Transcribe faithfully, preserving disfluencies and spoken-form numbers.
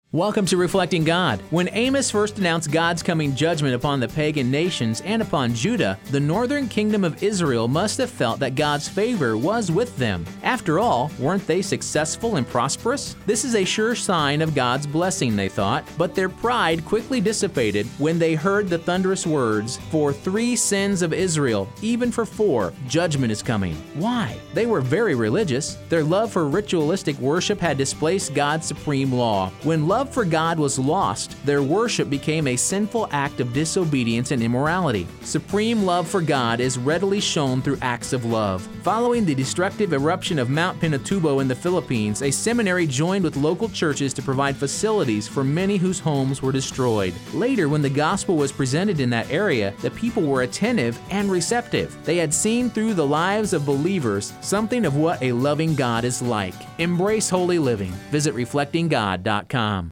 Welcome to Reflecting God. When Amos first announced God's coming judgment upon the pagan nations and upon Judah, the northern kingdom of Israel must have felt that God's favor was with them. After all, weren't they successful and prosperous? This is a sure sign of God's blessing, they thought, but their pride quickly dissipated when they heard the thunderous words, "For three sins of Israel, even for four, judgment is coming." Why? They were very religious. Their love for ritualistic worship had displaced God's supreme law. When love for God was lost, their worship became a sinful act of disobedience and immorality. Supreme love for God is readily shown through acts of love. Following the destructive eruption of Mount Pinatubo in the Philippines, a seminary joined with local churches to provide facilities for many whose homes were destroyed. Later, when the gospel was presented in that area, the people were attentive and receptive. They had seen through the lives of believers something of what a loving God is like. Embrace holy living. Visit reflecting god dot com.